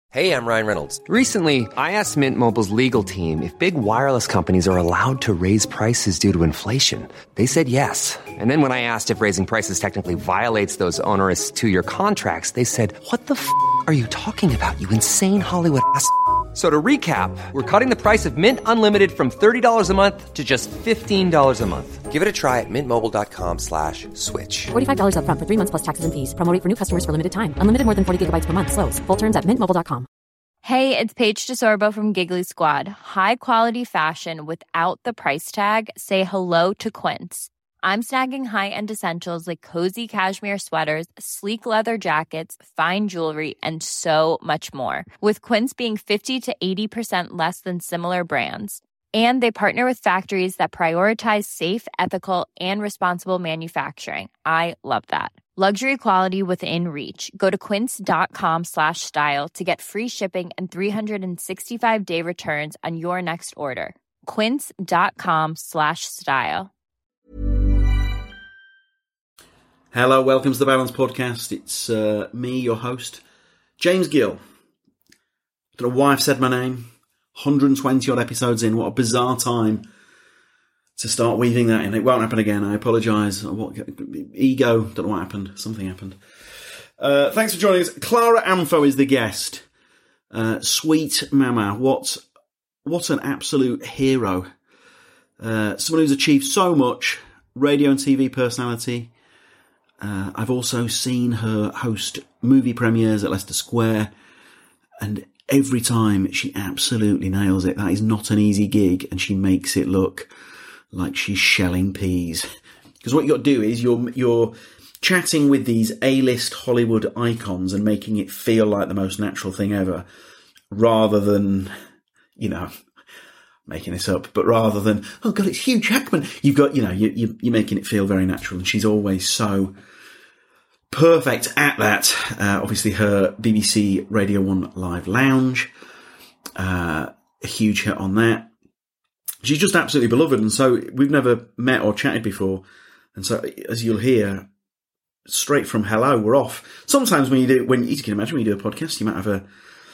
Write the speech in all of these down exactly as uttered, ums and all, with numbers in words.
Hey, I'm Ryan Reynolds. Recently, I asked Mint Mobile's legal team if big wireless companies are allowed to raise prices due to inflation. They said yes. And then when I asked if raising prices technically violates those onerous two-year contracts, they said, what the f*** are you talking about, you insane Hollywood ass f- So to recap, we're cutting the price of Mint Unlimited from thirty dollars a month to just fifteen dollars a month. Give it a try at mintmobile.com slash switch. forty-five dollars up front for three months plus taxes and fees. Promo rate for new customers for limited time. Unlimited more than forty gigabytes per month. Slows full terms at mint mobile dot com. Hey, it's Paige DeSorbo from Giggly Squad. High quality fashion without the price tag. Say hello to Quince. I'm snagging high-end essentials like cozy cashmere sweaters, sleek leather jackets, fine jewelry, and so much more. With Quince being fifty to eighty percent less than similar brands. And they partner with factories that prioritize safe, ethical, and responsible manufacturing. I love that. Luxury quality within reach. Go to quince.com slash style to get free shipping and three sixty-five day returns on your next order. Quince.com slash style. Hello, welcome to the Balance Podcast. It's uh, me, your host, James Gill. I don't know why I've said my name. one hundred twenty odd episodes in. What a bizarre time to start weaving that in. It won't happen again. I apologise. What ego? Don't know what happened. Something happened. Uh, thanks for joining us. Clara Amfo is the guest. Uh, sweet mama. What, what an absolute hero. Uh, someone who's achieved so much. Radio and T V personality. Uh, I've also seen her host movie premieres at Leicester Square, and every time she absolutely nails it. That is not an easy gig, and she makes it look like she's shelling peas. Because what you got to do is you're you're chatting with these A-list Hollywood icons and making it feel like the most natural thing ever, rather than, you know, making this up, but rather than, oh God, it's Hugh Jackman. You've got, you know, you, you, you're making it feel very natural, and she's always so perfect at that. Uh, obviously, her B B C Radio one Live Lounge, uh, a huge hit on that. She's just absolutely beloved, and so we've never met or chatted before. And so, as you'll hear, straight from hello, we're off. Sometimes when you do, when you can imagine when you do a podcast, you might have a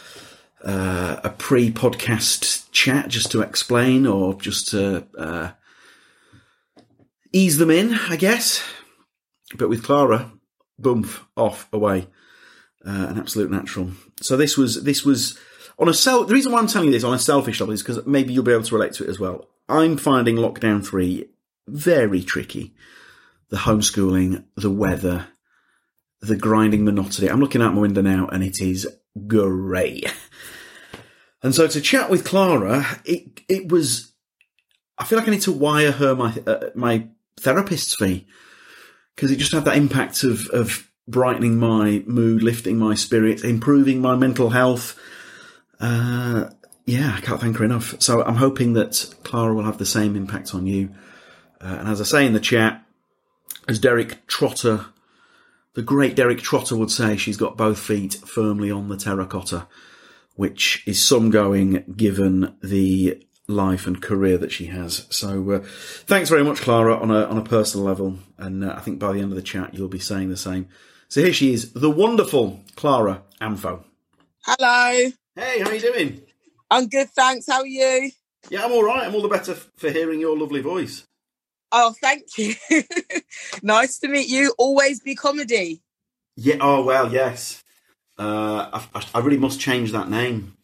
uh, a pre-podcast chat just to explain or just to uh, ease them in, I guess. But with Clara, boom, off, away, uh, an absolute natural. So this was this was on a self. The reason why I'm telling you this on a selfish level is because maybe you'll be able to relate to it as well. I'm finding lockdown three very tricky. The homeschooling, the weather, the grinding monotony. I'm looking out my window now, and it is grey. And so to chat with Clara, it it was. I feel like I need to wire her my uh, my therapist's fee. Because it just had that impact of, of brightening my mood, lifting my spirits, improving my mental health. Uh, yeah, I can't thank her enough. So I'm hoping that Clara will have the same impact on you. Uh, and as I say in the chat, as Derek Trotter, the great Derek Trotter would say, she's got both feet firmly on the terracotta, which is some going given the life and career that she has. So uh, thanks very much, Clara, on a on a personal level, and uh, I think by the end of the chat you'll be saying the same. So here she is, the wonderful Clara Amfo. Hello. Hey, how are you doing? I'm good, thanks. How are you? Yeah, I'm all right. I'm all the better f- for hearing your lovely voice. Oh, thank you. Nice to meet you. Always be comedy. Yeah. Oh well, yes. Uh, I, I really must change that name.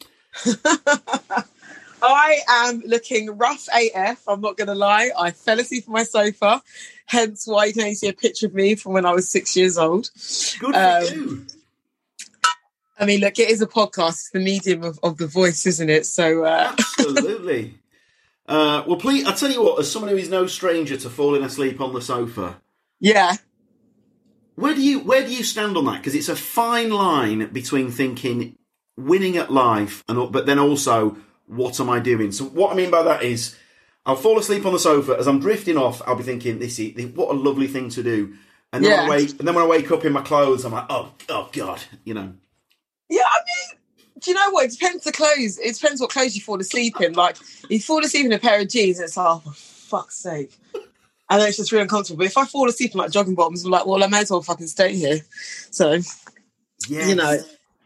I am looking rough A F, I'm not going to lie. I fell asleep on my sofa, hence why you can only see a picture of me from when I was six years old. Good for um, you. I mean, look, it is a podcast. It's the medium of, of the voice, isn't it? So uh... Absolutely. uh, well, please, I'll tell you what, as someone who is no stranger to falling asleep on the sofa. Yeah. Where do you where do you stand on that? Because it's a fine line between thinking winning at life, and but then also, what am I doing? So what I mean by that is, I'll fall asleep on the sofa as I'm drifting off. I'll be thinking, "This is what a lovely thing to do," and then yeah. when I wake, and then when I wake up in my clothes, I'm like, "Oh, oh God," you know. Yeah, I mean, do you know what? It depends the clothes. It depends what clothes you fall asleep in. Like, you fall asleep in a pair of jeans, it's like, oh, for fuck's sake. And then it's just really uncomfortable. But if I fall asleep in like jogging bottoms, I'm like, well, I may as well fucking stay here. So, yes. You know.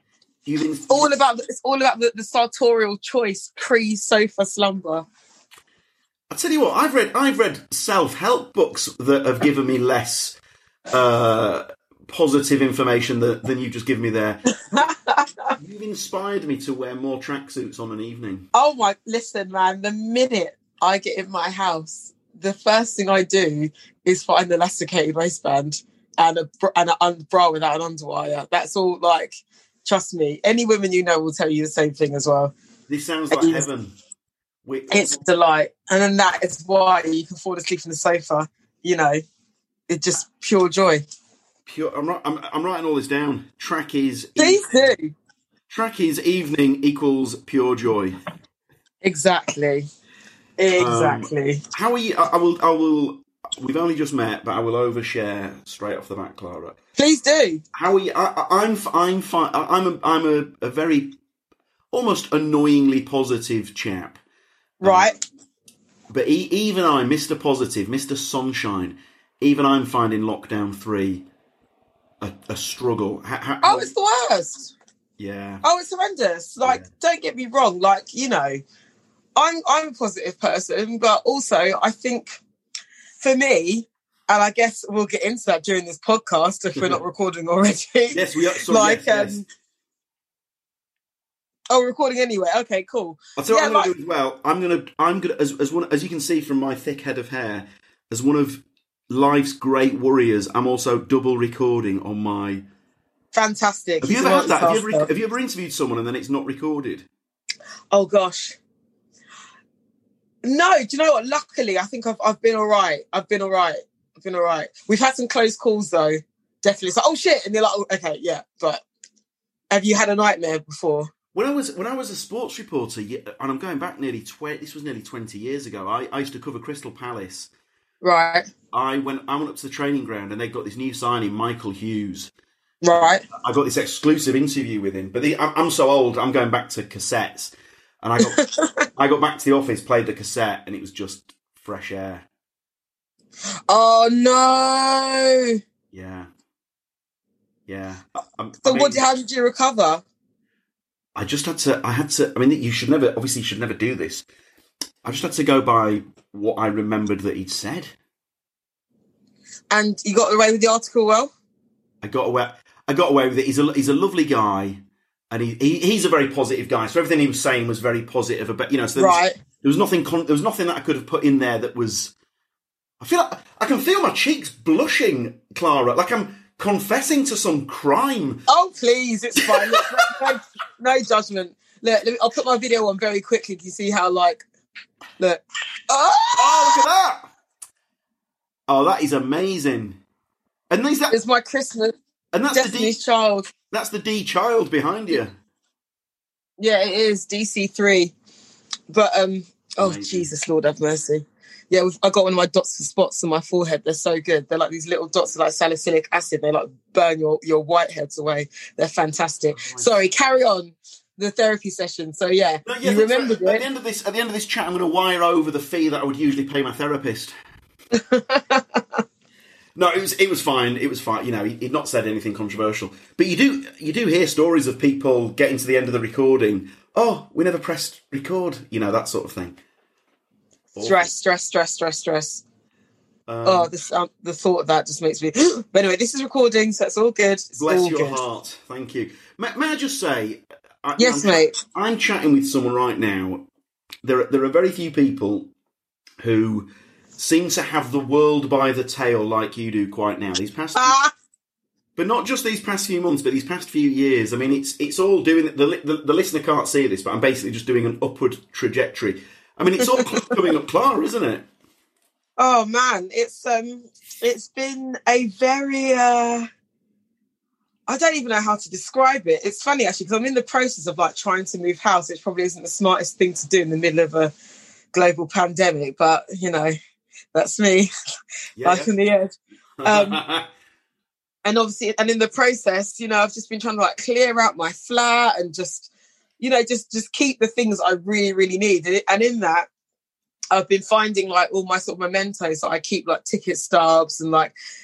You've been, It's all about it's all about the, the sartorial choice pre-sofa slumber. I tell you what, I've read I've read self-help books that have given me less uh, positive information than, than you've just given me there. You've inspired me to wear more tracksuits on an evening. Oh my! Listen, man. The minute I get in my house, the first thing I do is find an elasticated waistband and a and a bra without an underwire. That's all. Like, trust me. Any women you know will tell you the same thing as well. This sounds like it's, heaven. We, it's a delight, and then that is why you can fall asleep on the sofa. You know, it's just pure joy. Pure. I'm, I'm, I'm writing all this down. Trackies. Please do. Trackies evening equals pure joy. Exactly. Exactly. Um, how are you? I, I will. I will. We've only just met, but I will overshare straight off the bat, Clara. Please do. How are you? I, I'm. I'm fine. I'm. A, I'm a, a very, almost annoyingly positive chap. Right. Um, but e- even I, Mister Positive, Mister Sunshine, even I'm finding lockdown three a, a struggle. How, how, oh, it's the worst. Yeah. Oh, it's horrendous. Like, yeah. Don't get me wrong. Like, you know, I'm I'm a positive person, but also I think for me, and I guess we'll get into that during this podcast if we're not recording already. Yes, we are. Sorry, like, yes, um, yes. Oh, we're recording anyway. Okay, cool. I'll tell you yeah, what I'm like, going to do as well. I'm going to, I'm going to, as, as one, as you can see from my thick head of hair, as one of life's great warriors, I'm also double recording on my. Fantastic. Have you ever had that? Have you ever, have you ever interviewed someone and then it's not recorded? Oh gosh. No, do you know what? Luckily, I think I've I've been all right. I've been all right. I've been all right. We've had some close calls though. Definitely. It's like, oh shit, and you're like, oh, okay, yeah. But have you had a nightmare before? When I was when I was a sports reporter, and I'm going back nearly twenty. This was nearly twenty years ago. I, I used to cover Crystal Palace. Right. I went. I went up to the training ground, and they got this new signing, Michael Hughes. Right. I got this exclusive interview with him. But the, I'm, I'm so old. I'm going back to cassettes, and I got I got back to the office, played the cassette, and it was just fresh air. Oh no! Yeah. Yeah. I, I, so I mean, what? How did you recover? I just had to, I had to, I mean, you should never, obviously you should never do this. I just had to go by what I remembered that he'd said. And you got away with the article well? I got away, I got away with it. He's a, he's a lovely guy and he, he he's a very positive guy. So everything he was saying was very positive about, you know, so there was, right. there was nothing, there was nothing that I could have put in there that was, I feel like, I can feel my cheeks blushing, Clara, like I'm confessing to some crime. Oh, please, it's fine. Look, no, no judgment. Look, let me, I'll put my video on very quickly. You see how, like, look. Oh! oh, look at that! Oh, that is amazing. And is that? It's my Christmas. And that's Destiny's the D, Child. That's the D child behind you. Yeah, it is D C three. But um, oh amazing. Jesus, Lord have mercy. Yeah, we've, I got one of my dots for spots on my forehead. They're so good. They're like these little dots of like salicylic acid. They like burn your, your whiteheads away. They're fantastic. Oh, Sorry, carry on the therapy session. So yeah, no, yeah you remembered right. it. At the end of this, at the end of this chat, I'm going to wire over the fee that I would usually pay my therapist. No, it was it was fine. It was fine. You know, he, he'd not said anything controversial. But you do you do hear stories of people getting to the end of the recording. Oh, we never pressed record. You know, that sort of thing. Stress, stress, stress, stress, stress. Um, oh, this, um, the thought of that just makes me... But anyway, this is recording, so it's all good. It's bless all your good. heart. Thank you. May, may I just say... I, yes, I'm, mate. I'm chatting with someone right now. There, there are very few people who seem to have the world by the tail like you do quite now. These past... Ah! But not just these past few months, but these past few years. I mean, it's it's all doing... The, the, the listener can't see this, but I'm basically just doing an upward trajectory. I mean, it's all coming up, Clara, isn't it? Oh man, it's um, it's been a very uh, I don't even know how to describe it. It's funny actually because I'm in the process of like trying to move house, which probably isn't the smartest thing to do in the middle of a global pandemic, but you know, that's me, yeah, life yeah. on the edge. Um, and obviously, and in the process, you know, I've just been trying to like clear out my flat and just. You know, just, just keep the things I really, really need. And in that, I've been finding like all my sort of mementos. So I keep like ticket stubs and like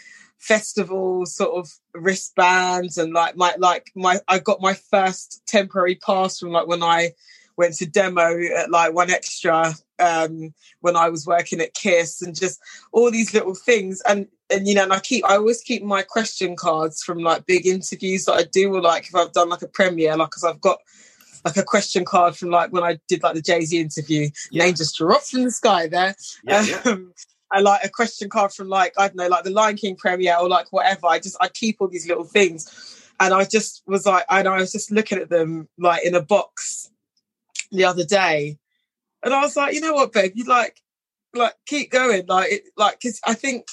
festival sort of wristbands, and like my like my I got my first temporary pass from like when I went to demo at like One Extra um, when I was working at KISS, and just all these little things. And, and, you know, and I keep, I always keep my question cards from like big interviews that I do, or like if I've done like a premiere, like, cause I've got like a question card from like when I did like the Jay-Z interview, yeah. Name just dropped from the sky there. Yeah, yeah. Um, I like a question card from like, I don't know, like the Lion King premiere or like whatever. I just, I keep all these little things. And I just was like, I know I was just looking at them like in a box the other day, and I was like, you know what, babe, you like, like keep going, like, it, like, because I think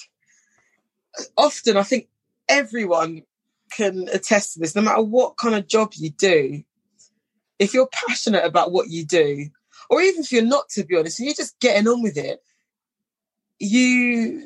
often, I think everyone can attest to this. No matter what kind of job you do, if you're passionate about what you do, or even if you're not, to be honest, and you're just getting on with it, you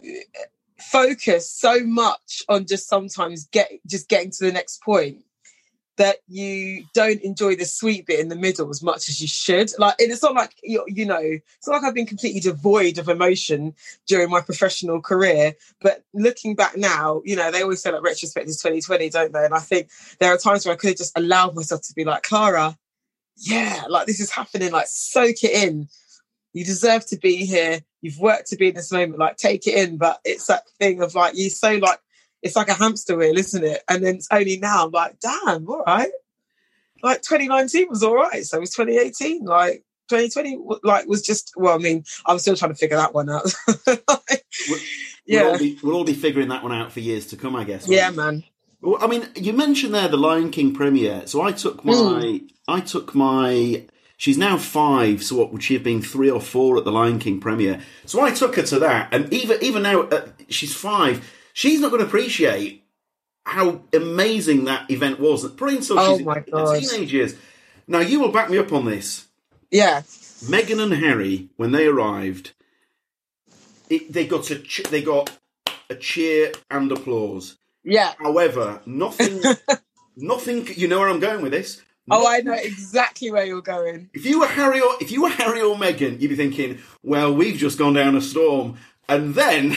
focus so much on just sometimes get just getting to the next point that you don't enjoy the sweet bit in the middle as much as you should. Like, it's not like, you, you know, it's not like I've been completely devoid of emotion during my professional career. But looking back now, you know, they always say like retrospect is twenty twenty, don't they? And I think there are times where I could have just allowed myself to be like, Clara, yeah, like this is happening, like soak it in. You deserve to be here. You've worked to be in this moment, like take it in. But it's that thing of like, you're so like, it's like a hamster wheel, isn't it? And then it's only now I'm like, damn, all right. Like twenty nineteen was all right. So it was twenty eighteen. Like twenty twenty, like was just, well, I mean, I'm still trying to figure that one out. like, we'll, yeah. We'll all, be, we'll all be figuring that one out for years to come, I guess. Yeah, we? man. Well, I mean, you mentioned there the Lion King premiere. So I took my, mm. I took my, she's now five. So what would she have been, three or four at the Lion King premiere? So I took her to that. And even, even now, uh, she's five. She's not going to appreciate how amazing that event was. Probably until oh she's my in her teenage years. Now, you will back me up on this. Yeah. Meghan and Harry, when they arrived, it, they got a ch- they got a cheer and applause. Yeah. However, nothing, nothing. You know where I'm going with this. Oh, I know exactly where you're going. If you were Harry or if you were Harry or Meghan, you'd be thinking, "Well, we've just gone down a storm," and then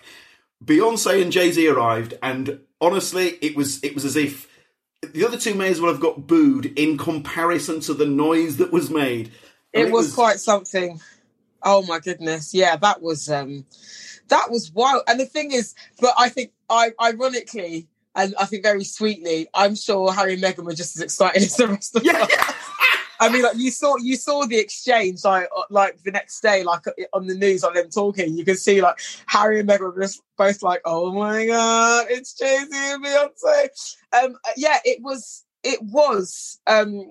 Beyonce and Jay-Z arrived, and honestly, it was it was as if the other two may as well have got booed in comparison to the noise that was made. It, it was, was quite something. Oh my goodness, yeah, that was um, that was wild. And the thing is, but I think, I ironically, and I think very sweetly, I'm sure Harry and Meghan were just as excited as the rest of yeah, us. Yeah. I mean, like you saw, you saw the exchange, like, like the next day, like on the news, like them talking. You can see, like Harry and Meghan were just both like, "Oh my god, it's Jay-Z and Beyonce." Um, yeah, it was, it was, um,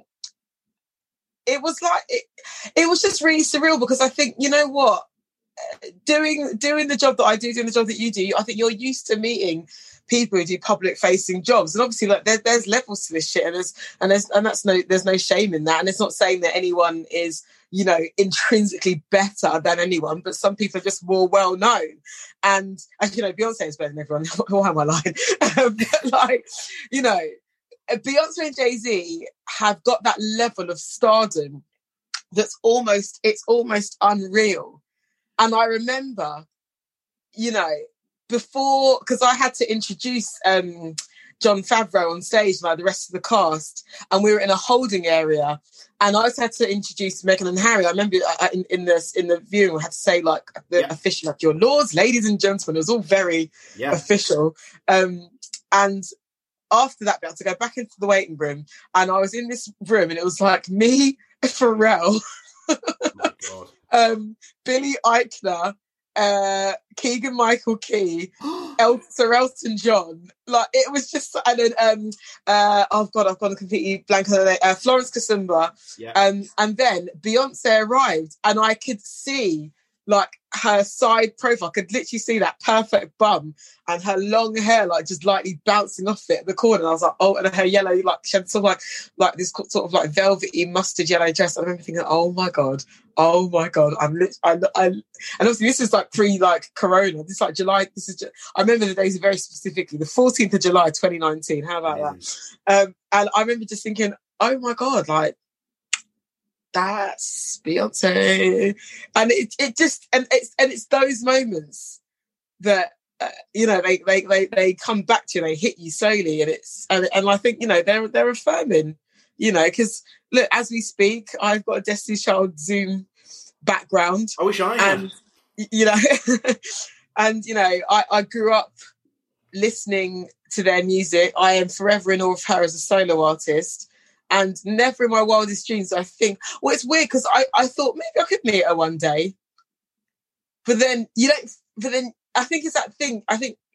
it was like, it, it was just really surreal, because I think, you know what, doing doing the job that I do, doing the job that you do, I think you're used to meeting people who do public facing jobs, and obviously like there, there's levels to this shit, and there's and there's and that's no there's no shame in that, and it's not saying that anyone is, you know, intrinsically better than anyone, but some people are just more well known. And as you know, Beyonce is better than everyone. Why am I lying? But like, you know, Beyonce and Jay-Z have got that level of stardom that's almost it's almost unreal. And I remember, you know, before, because I had to introduce um, Jon Favreau on stage, like the rest of the cast, and we were in a holding area, and I also had to introduce Meghan and Harry. I remember uh, in, in the in the viewing, I had to say like the yeah. official, like "Your lords, ladies, and gentlemen." It was all very yeah. official. Um, and after that, I had to go back into the waiting room, and I was in this room, and it was like me, Pharrell, oh my God. um, Billy Eichner, uh Keegan Michael Key, El- Sir Elton John, like it was just, and then um uh oh god I've gone completely blank on the name, uh, Florence Kasumba, yeah. um and then Beyonce arrived, and I could see like her side profile, I could literally see that perfect bum and her long hair like just lightly bouncing off it at the corner, and I was like, oh, and her yellow, like she had sort of like like this sort of like velvety mustard yellow dress. I remember thinking, oh my god oh my god I'm lit I, I and obviously this is like pre like Corona, this is like July, this is I remember the days very specifically, the fourteenth of July twenty nineteen. How about that? Um and I remember just thinking, oh my god, like that's Beyonce. And it it just and it's and it's those moments that uh, you know, they, they they they come back to you, they hit you slowly, and it's and, and I think, you know, they're they're affirming, you know, because look, as we speak, I've got a Destiny's Child Zoom background. I wish I had. And, you know, and you know, I, I grew up listening to their music. I am forever in awe of her as a solo artist. And never in my wildest dreams, I think, well, it's weird because I, I thought maybe I could meet her one day. But then, you don't, but then I think it's that thing, I think,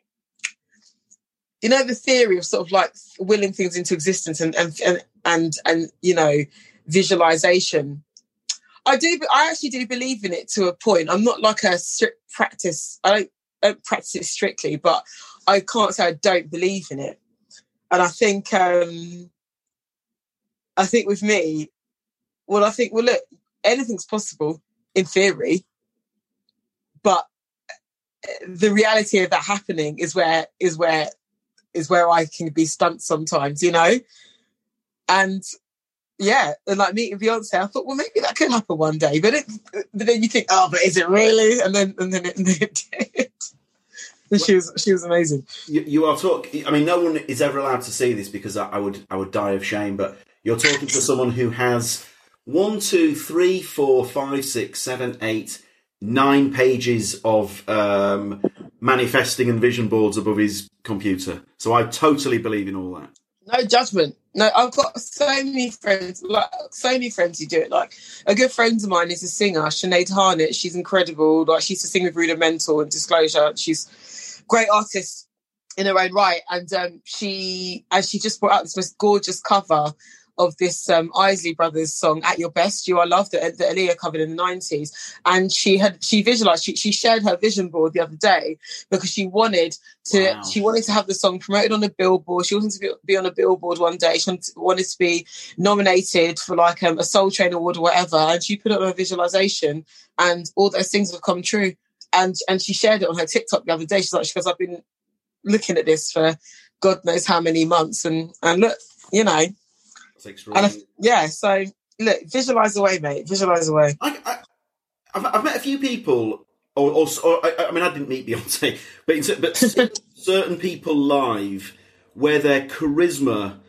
you know, the theory of sort of like willing things into existence and, and, and, and, and you know, visualization. I do, I actually do believe in it to a point. I'm not like a strict practice. I don't, don't practice it strictly, but I can't say I don't believe in it. And I think, um, I think with me, well, I think, well, look, anything's possible in theory, but the reality of that happening is where is where is where I can be stumped sometimes, you know. And yeah, and like meeting Beyonce, I thought, well, maybe that could happen one day, but it, but then you think, oh, but is it really? And then and then it, and then it did. And she was she was amazing. You, you are talking. I mean, no one is ever allowed to see this because I, I would I would die of shame, but. You're talking to someone who has one, two, three, four, five, six, seven, eight, nine pages of um, manifesting and vision boards above his computer. So I totally believe in all that. No judgment. No, I've got so many friends, like so many friends who do it. Like a good friend of mine is a singer, Sinead Harnett. She's incredible. Like she used to sing with Rudimental and Disclosure. She's a great artist in her own right. And um, she and she just brought out this most gorgeous cover of this um, Isley Brothers song, At Your Best, You Are Loved, that, that Aaliyah covered in the nineties. And she had, she visualised, she, she shared her vision board the other day because she wanted to, wow. she wanted to have the song promoted on a billboard. She wanted to be, be on a billboard one day. She wanted to be nominated for like um, a Soul Train Award or whatever. And she put up her visualisation and all those things have come true. And, and she shared it on her TikTok the other day. She's like, she goes, I've been looking at this for God knows how many months. And, and look, you know, and I, yeah, so look, visualize away, mate. Visualize away. I, I, I've, I've met a few people, or, or, or I, I mean, I didn't meet Beyonce, but in, but certain people live where their charisma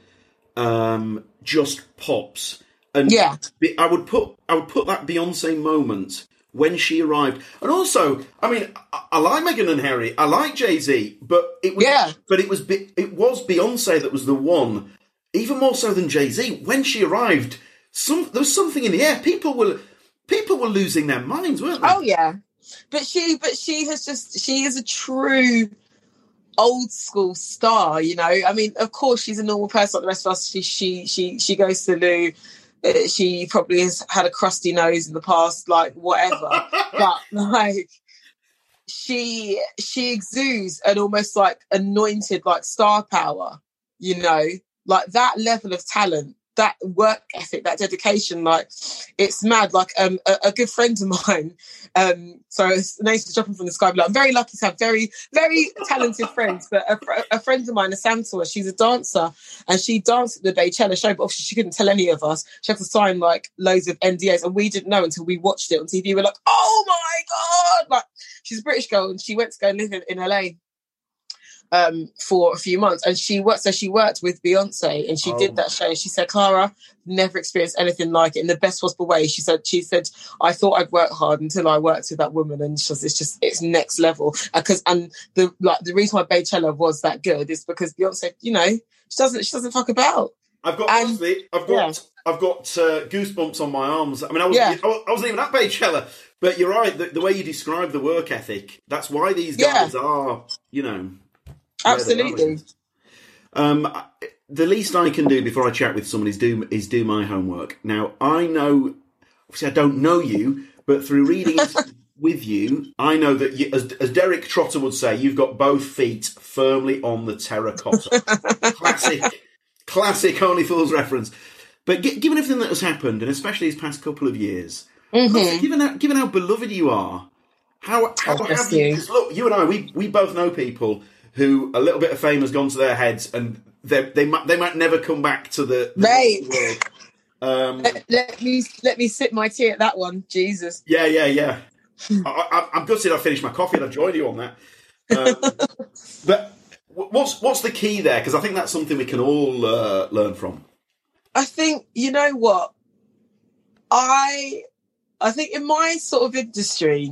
um, just pops, and yeah, I would put I would put that Beyonce moment when she arrived, and also, I mean, I, I like Meghan and Harry, I like Jay-Z, but it was, yeah. but it was it was Beyonce that was the one. Even more so than Jay-Z, when she arrived, some there was something in the air. People were people were losing their minds, weren't they? Oh yeah, but she but she has just she is a true old school star. You know, I mean, of course she's a normal person like the rest of us. She she she she goes to the loo. Uh, she probably has had a crusty nose in the past, like whatever. But like she she exudes an almost like anointed like star power. You know. Like that level of talent, that work ethic, that dedication, like it's mad. Like um, a, a good friend of mine, um, so his name's dropping from the sky. But like, I'm very lucky to have very, very talented friends. But a, a friend of mine, a Santor, she's a dancer, and she danced at the Baychella show, but obviously she couldn't tell any of us. She had to sign like loads of N D As, and we didn't know until we watched it on T V. We're like, oh my god! Like she's a British girl, and she went to go live in, in L A. Um, for a few months, and she worked. So she worked with Beyonce, and she oh. did that show. She said, "Clara, never experienced anything like it in the best possible way." She said, "She said I thought I'd work hard until I worked with that woman, and it's just it's just it's next level." Because and the like the reason why Baychella was that good is because Beyonce, you know, she doesn't she doesn't fuck about. I've got and, honestly, I've got yeah. I've got uh, goosebumps on my arms. I mean, I was yeah. I wasn't even at Baychella, but you're right. The, the way you describe the work ethic, that's why these guys yeah. are, you know. Absolutely. Um, the least I can do before I chat with someone is do is do my homework. Now, I know, obviously I don't know you, but through reading with you, I know that, you, as, as Derek Trotter would say, you've got both feet firmly on the terracotta. classic, classic Only Fools reference. But g- given everything that has happened, and especially these past couple of years, mm-hmm. given, how, given how beloved you are, how, how oh, have you... Because look, you and I, we, we both know people who a little bit of fame has gone to their heads, and they they might they might never come back to the, the right. world. Um, let, let me let me sip my tea at that one. Jesus. Yeah, yeah, yeah. I, I, I'm gutted I finished my coffee and I joined you on that. Um, but what's what's the key there? Because I think that's something we can all uh, learn from. I think, you know what? I I think in my sort of industry,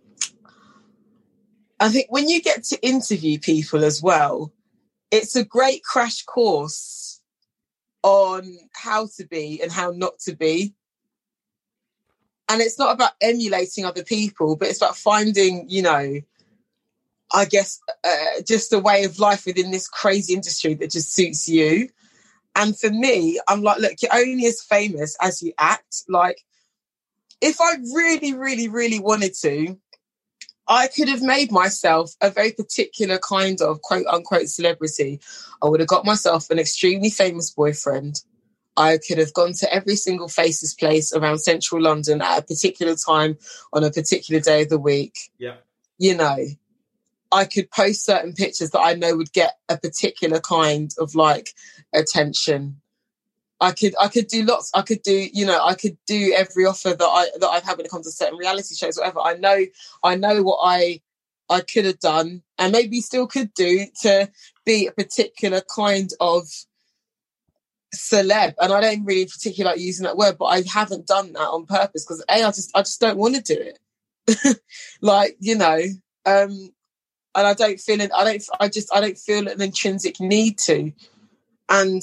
I think when you get to interview people as well, it's a great crash course on how to be and how not to be. And it's not about emulating other people, but it's about finding, you know, I guess, uh, just a way of life within this crazy industry that just suits you. And for me, I'm like, look, you're only as famous as you act. Like, if I really, really, really wanted to, I could have made myself a very particular kind of quote unquote celebrity. I would have got myself an extremely famous boyfriend. I could have gone to every single Faces place around central London at a particular time on a particular day of the week. Yeah. You know, I could post certain pictures that I know would get a particular kind of like attention. I could I could do lots. I could do, you know, I could do every offer that I that I've had when it comes to certain reality shows, whatever. I know I know what I I could have done and maybe still could do to be a particular kind of celeb. And I don't really particularly like using that word, but I haven't done that on purpose because A, I just I just don't want to do it. Like, you know, um, and I don't feel it. I don't. I just I don't feel an intrinsic need to, and.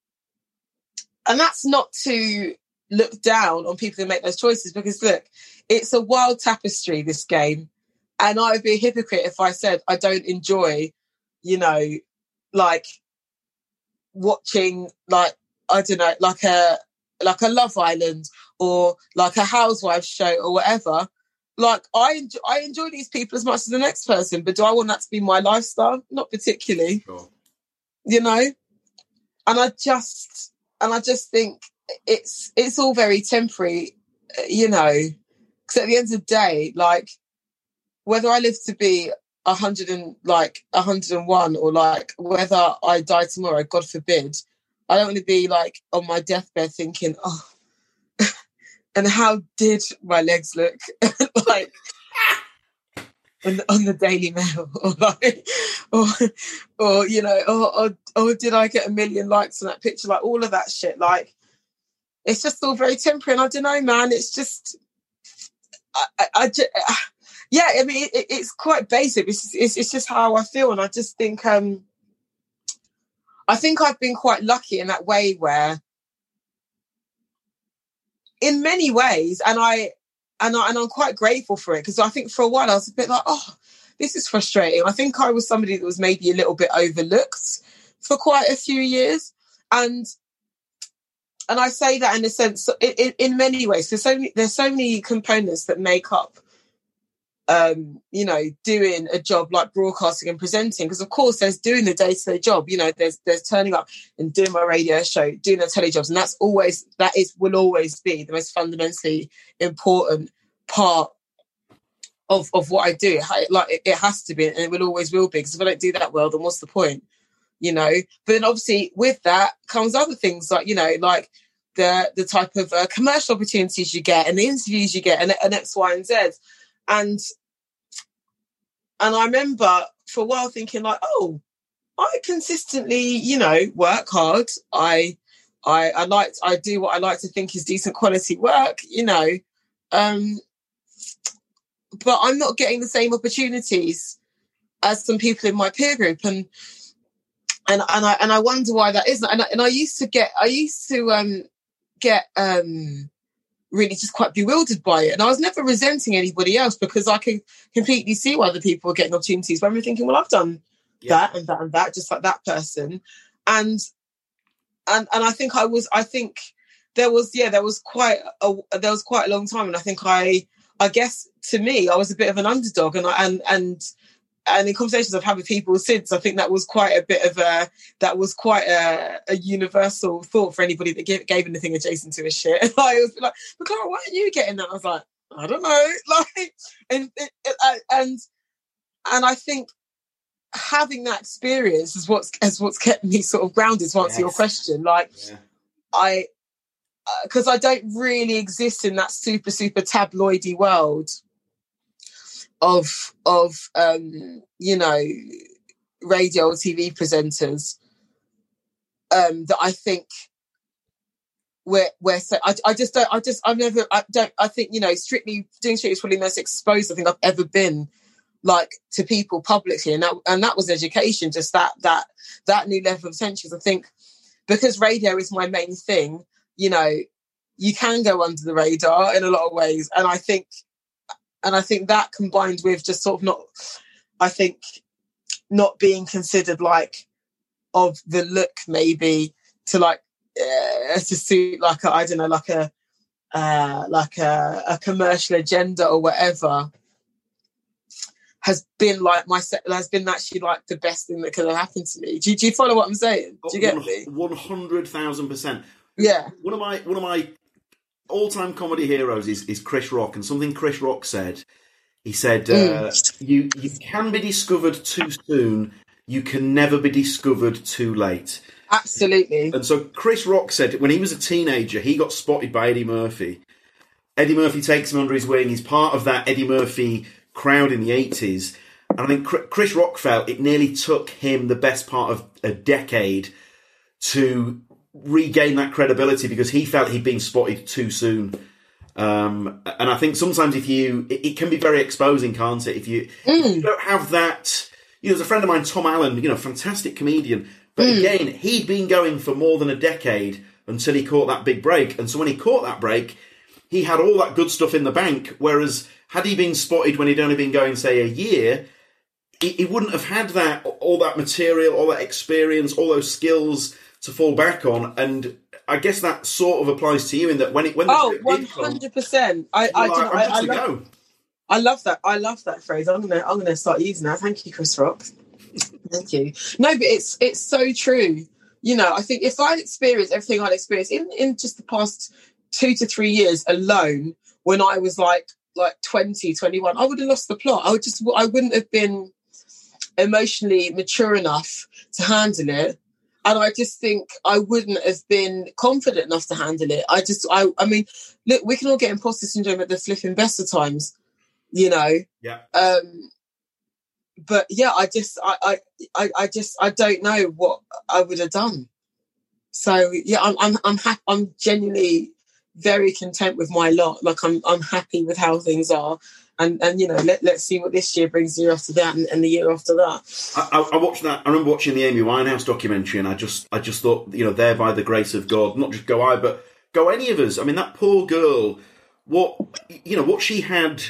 And that's not to look down on people who make those choices because, look, it's a wild tapestry, this game. And I would be a hypocrite if I said I don't enjoy, you know, like watching, like, I don't know, like a like a Love Island or like a Housewives show or whatever. Like, I enjoy, I enjoy these people as much as the next person, but do I want that to be my lifestyle? Not particularly. Sure. You know? And I just... And I just think it's it's all very temporary, you know, because at the end of the day, like, whether I live to be a hundred and like a hundred and one or like whether I die tomorrow, God forbid, I don't want to be like on my deathbed thinking, oh, and how did my legs look? Like on the, on the Daily Mail, or like, or, or you know, or, or or did I get a million likes on that picture? Like all of that shit. Like it's just all very temporary. And I don't know, man. It's just, I, I, I just, yeah. I mean, it, it's quite basic. It's, it's it's just how I feel, and I just think, um, I think I've been quite lucky in that way, where, in many ways, and I. And, I, and I'm quite grateful for it because I think for a while I was a bit like, oh, this is frustrating. I think I was somebody that was maybe a little bit overlooked for quite a few years. And and I say that in a sense, in, in many ways, there's so many, there's so many components that make up, um, you know, doing a job like broadcasting and presenting. Because, of course, there's doing the day-to-day job. You know, there's there's turning up and doing my radio show, doing the telly jobs. And that's always, that is, will always be the most fundamentally important part of, of what I do. Like, it, it has to be, and it will always will be. Because if I don't do that well, then what's the point? You know? But then, obviously, with that comes other things like, you know, like the the type of uh, commercial opportunities you get and the interviews you get and, and X, Y, and Z. And And I remember for a while thinking like, oh, I consistently, you know, work hard. I, I, I like, I do what I like to think is decent quality work, you know, um, but I'm not getting the same opportunities as some people in my peer group, and and and I and I wonder why that is. And I, and I used to get, I used to um, get. Um, really just quite bewildered by it. And I was never resenting anybody else because I could completely see why other people were getting opportunities. But I'm thinking, well, I've done yeah. that and that and that, just like that person. And, and, and I think I was, I think there was, yeah, there was quite a, there was quite a long time. And I think I, I guess to me, I was a bit of an underdog, and I, and, and, and in conversations I've had with people since, I think that was quite a bit of a, that was quite a, a universal thought for anybody that gave, gave anything adjacent to a shit. Like, it was like, but Clara, why aren't you getting that? I was like, I don't know. Like, and, and, and I think having that experience is what's, is what's kept me sort of grounded, to answer yes. your question. Like, yeah. I, because uh, I don't really exist in that super, super tabloidy world. of of um, you know, radio or T V presenters um, that I think we're we're so I, I just don't I just I've never I don't I think, you know, strictly doing Strictly is probably the most exposed I think I've ever been, like, to people publicly, and that and that was education, just that that that new level of attention. I think because radio is my main thing, you know, you can go under the radar in a lot of ways, and I think and I think that combined with just sort of not, I think, not being considered like of the look maybe to like uh, to suit like a, I don't know, like a uh, like a, a commercial agenda or whatever, has been like my has been actually like the best thing that could have happened to me. Do, do you follow what I'm saying? Do you get me? One hundred thousand percent. Yeah. One of my one of my all-time comedy heroes is, is Chris Rock, and something Chris Rock said. He said, uh, mm. "You you can be discovered too soon. You can never be discovered too late." Absolutely. And so Chris Rock said when he was a teenager, he got spotted by Eddie Murphy. Eddie Murphy takes him under his wing. He's part of that Eddie Murphy crowd in the eighties. And I think Chris Rock felt it nearly took him the best part of a decade to regain that credibility because he felt he'd been spotted too soon. Um, and I think sometimes if you, it, it can be very exposing, can't it? If you, mm. if you don't have that, you know, there's a friend of mine, Tom Allen, you know, fantastic comedian. But mm. again, he'd been going for more than a decade until he caught that big break. And so when he caught that break, he had all that good stuff in the bank. Whereas had he been spotted when he'd only been going, say, a year, he, he wouldn't have had that, all that material, all that experience, all those skills to fall back on. And I guess that sort of applies to you in that when it when the oh one hundred percent I I, like, I, I, I, love, I love that I love that phrase. I'm gonna I'm gonna start using that. Thank you, Chris Rock. Thank you. No, but it's it's so true. You know, I think if I experienced everything I'd experienced in in just the past two to three years alone, when I was like like twenty, twenty-one, I would have lost the plot. I would just I wouldn't have been emotionally mature enough to handle it. And I just think I wouldn't have been confident enough to handle it. I just, I, I mean, look, we can all get imposter syndrome at the flipping best of times, you know. Yeah. Um, but yeah, I just, I, I, I just, I don't know what I would have done. So yeah, I'm, I'm, I'm happy. I'm genuinely very content with my lot. Like I'm, I'm happy with how things are. And, and you know, let, let's see what this year brings the year after that and, and the year after that. I, I watched that. I remember watching the Amy Winehouse documentary, and I just I just thought, you know, there by the grace of God, not just go I, but go any of us. I mean, that poor girl, what, you know, what she had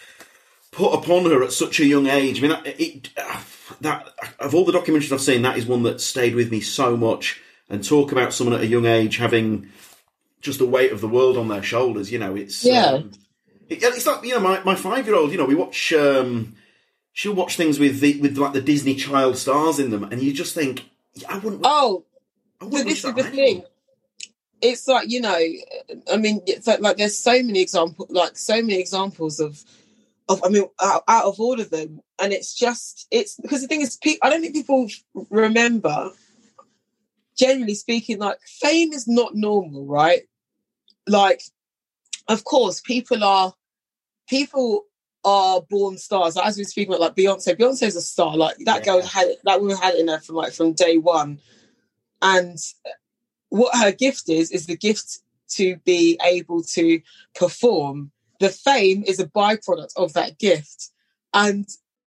put upon her at such a young age. I mean, that, it, that of all the documentaries I've seen, that is one that stayed with me so much. And talk about someone at a young age having just the weight of the world on their shoulders, you know, it's... Yeah. Um, It's like, you know, my, my five-year-old, you know, we watch, um, she'll watch things with the, with like the Disney child stars in them, and you just think, I wouldn't... Oh, I wouldn't this is the thing. It's like, you know, I mean, it's like, like there's so many examples, like so many examples of, of I mean, out, out of all of them, and it's just, it's, because the thing is, I don't think people remember, generally speaking, like, fame is not normal, right? Like, of course, people are people are born stars. Like, as we were speaking about, like Beyonce, Beyonce's a star. Like that yeah. girl had that woman had it in her from like from day one. And what her gift is is the gift to be able to perform. The fame is a byproduct of that gift. And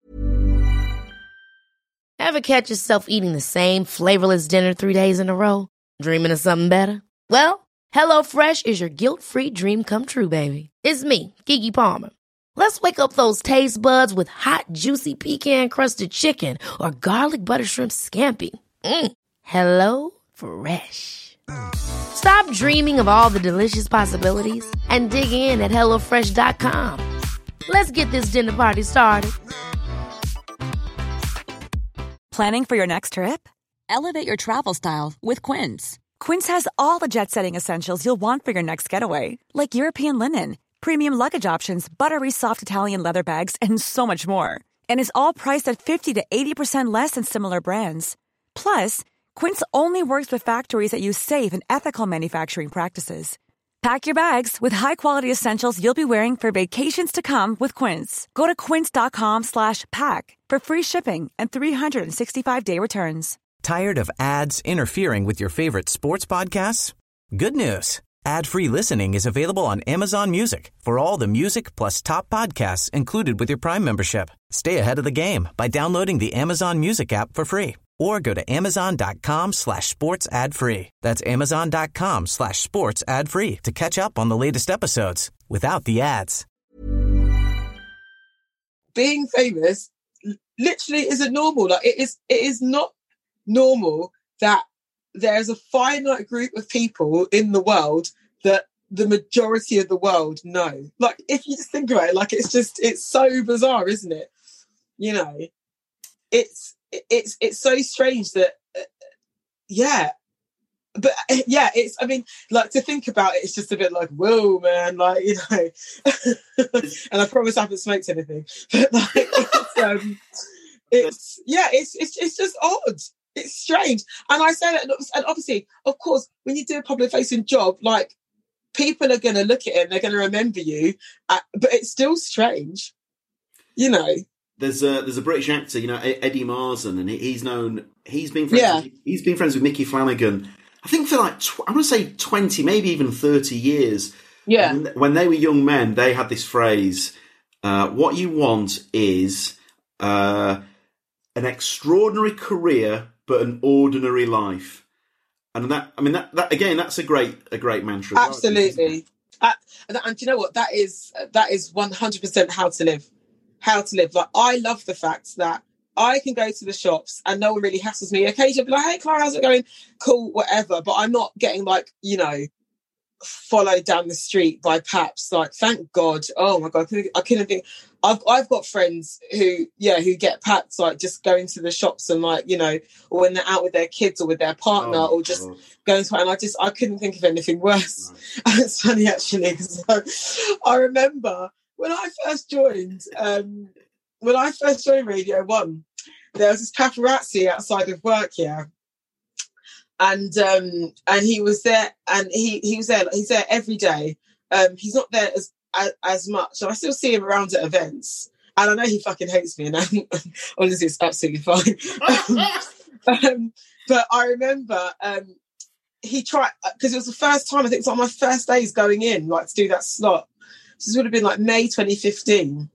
ever catch yourself eating the same flavorless dinner three days in a row? Dreaming of something better? Well, HelloFresh is your guilt-free dream come true, baby. It's me, Keke Palmer. Let's wake up those taste buds with hot, juicy pecan-crusted chicken or garlic butter shrimp scampi. Mm. Hello Fresh. Stop dreaming of all the delicious possibilities and dig in at hello fresh dot com. Let's get this dinner party started. Planning for your next trip? Elevate your travel style with Quince. Quince has all the jet-setting essentials you'll want for your next getaway, like European linen, premium luggage options, buttery soft Italian leather bags, and so much more. And is all priced at fifty to eighty percent less than similar brands. Plus, Quince only works with factories that use safe and ethical manufacturing practices. Pack your bags with high-quality essentials you'll be wearing for vacations to come with Quince. Go to quince.com slash pack for free shipping and three sixty-five day returns. Tired of ads interfering with your favorite sports podcasts? Good news. Ad-free listening is available on Amazon Music for all the music plus top podcasts included with your Prime membership. Stay ahead of the game by downloading the Amazon Music app for free or go to amazon.com slash sports ad free. That's amazon.com slash sports ad free to catch up on the latest episodes without the ads. Being famous literally isn't normal. Like it is, it is not normal that there's a finite group of people in the world that the majority of the world know. Like, if you just think about it, like, it's just, it's so bizarre, isn't it? You know, it's, it's, it's so strange that, uh, yeah, but uh, yeah, it's, I mean, like, to think about it, it's just a bit like, whoa, man, like, you know, and I promise I haven't smoked anything, but like, it's, um, it's, yeah, it's, it's, it's just odd. It's strange. And I say that, and obviously, of course, when you do a public facing job, like, people are going to look at it and they're going to remember you, uh, but it's still strange, you know. There's a there's a British actor, you know, Eddie Marsan, and he's known. He's been friends. Yeah. With, he's been friends with Mickey Flanagan. I think for like tw- I want to say twenty, maybe even thirty years. Yeah. And when they were young men, they had this phrase: uh, "What you want is uh, an extraordinary career, but an ordinary life." And that, I mean, that, that again, that's a great a great mantra. Absolutely. Well, uh, and do you know what? That is that is one hundred percent how to live. How to live. Like, I love the fact that I can go to the shops and no one really hassles me. Occasionally I'll be like, hey, Clara, how's it going? Cool, whatever. But I'm not getting, like, you know, followed down the street by paps. Like, thank God. Oh my God, I couldn't, I couldn't think. I've I've got friends who, yeah, who get paps, like, just going to the shops and, like, you know, or when they're out with their kids or with their partner, oh, or just God. going to, and I just, I couldn't think of anything worse. Right. And it's funny, actually, because I, I remember when I first joined, um, when I first joined Radio One, there was this paparazzi outside of work here, and um, and he was there, and he he was there. He's there every day. Um, he's not there as, as as much, and I still see him around at events. And I know he fucking hates me, and I'm, honestly, it's absolutely fine. um, but I remember um, he tried, because it was the first time. I think it was like my first days going in, like, to do that slot. So this would have been like May twenty fifteen.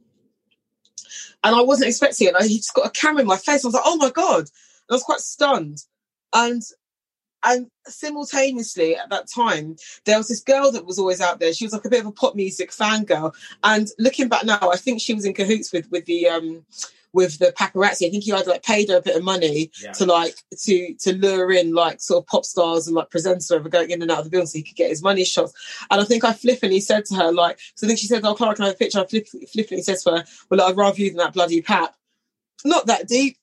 And I wasn't expecting it. Like, he just got a camera in my face. I was like, oh my God. And I was quite stunned. And and simultaneously at that time, there was this girl that was always out there. She was like a bit of a pop music fangirl. And looking back now, I think she was in cahoots with with the um with the paparazzi. I think he either like paid her a bit of money yeah. to like to to lure in like sort of pop stars and like presenters over going in and out of the building so he could get his money shots. And I think I flippantly said to her, like, so I think she said, oh, Clara, can I have a picture? I flipp- flippantly said to her, well, I'd rather you than that bloody pap. Not that deep.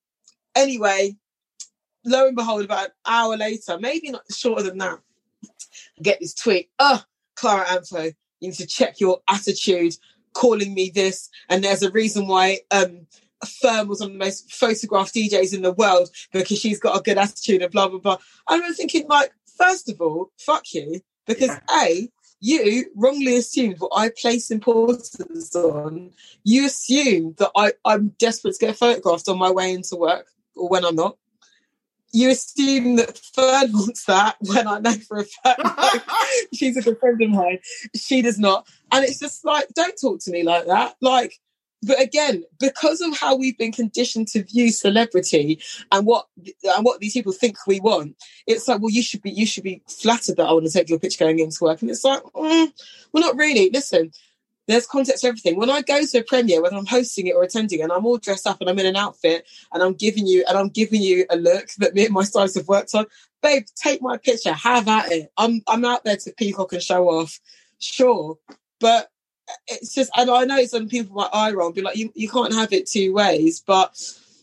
Anyway, lo and behold, about an hour later, maybe not shorter than that, I get this tweet. Oh, Clara Amfo, you need to check your attitude, calling me this, and there's a reason why um Firm was one of the most photographed D Js in the world, because she's got a good attitude and blah blah blah. And I'm thinking, like, first of all, fuck you, because yeah. A, you wrongly assumed what I place importance on. You assume that I, I'm desperate to get photographed on my way into work or when I'm not. You assume that Fern wants that when I know for a fact like, she's a good friend of mine. She does not. And it's just like, don't talk to me like that. Like, but again, because of how we've been conditioned to view celebrity and what and what these people think we want, it's like, well, you should be you should be flattered that I want to take your picture going into work. And it's like, mm, well, not really. Listen, there's context to everything. When I go to a premiere, whether I'm hosting it or attending, and I'm all dressed up and I'm in an outfit and I'm giving you and I'm giving you a look that me and my stylists have worked on, babe, take my picture, have at it. I'm I'm out there to peacock and show off, sure, but it's just, and I know some people might eye roll and be like, you, you can't have it two ways, but